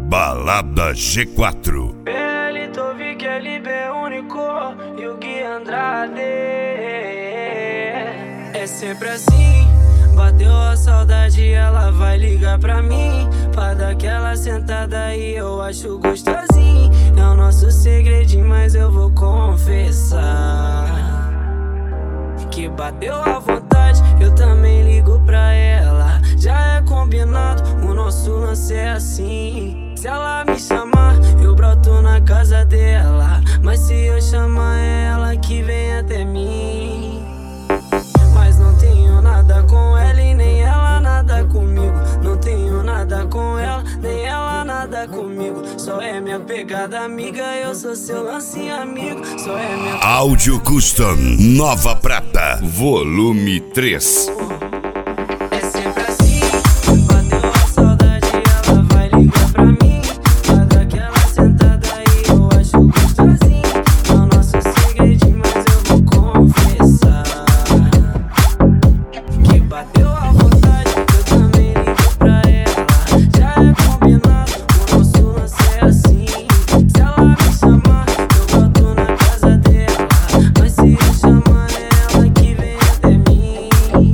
Balada G4. PL, Tovic, LB único e o Gui Andrade. É sempre assim, bateu a saudade, ela vai ligar pra mim pra dar aquela sentada e eu acho gostosinho. É o nosso segredinho, mas eu vou confessar que bateu a vontade, eu também ligo pra ela. Já é combinado, o nosso lance é assim. Se ela me chamar, eu broto na casa dela, mas se eu chamar é ela que vem até mim. Mas não tenho nada com ela e nem ela nada comigo. Não tenho nada com ela, nem ela nada comigo. Só é minha pegada amiga, eu sou seu lance amigo. Só é minha Áudio Custom Nova Prata, volume 3. É sempre assim, bateu a saudade, ela vai ligar pra mim pra dar aquela sentada e eu acho gostosinho. É o nosso segredinho, mas eu vou confessar que bateu a vontade, eu também ligo pra ela. Já é combinado, o nosso lance é assim. Se ela me chamar, eu boto na casa dela, mas se eu chamar é ela que vem até mim.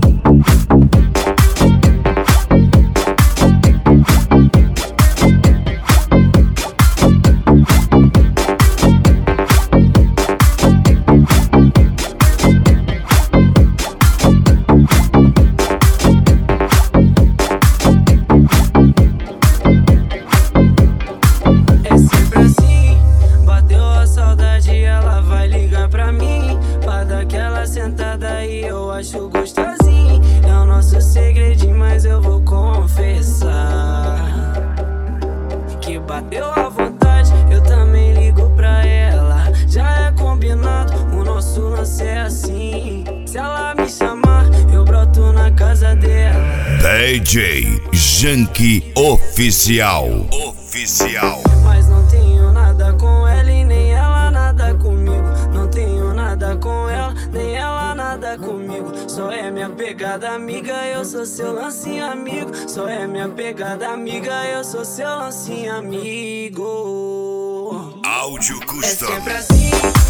É sempre assim, bateu a saudade, ela vai ligar pra mim pra dar aquela sentada e eu acho gostosinho. É o nosso segredinho, mas eu vou confessar que bateu a vontade, eu também ligo pra ela. Já é combinado, o nosso lance é assim. Se ela me chamar, eu broto na casa dela. DJ Janky Oficial. Mas não tenho nada com ela e nem ela nada comigo. Não tenho nada com ela, nem ela nada comigo. Só é minha pegada amiga, eu sou seu lance amigo. Só é minha pegada amiga, eu sou seu lance amigo. Áudio É Custom sempre assim.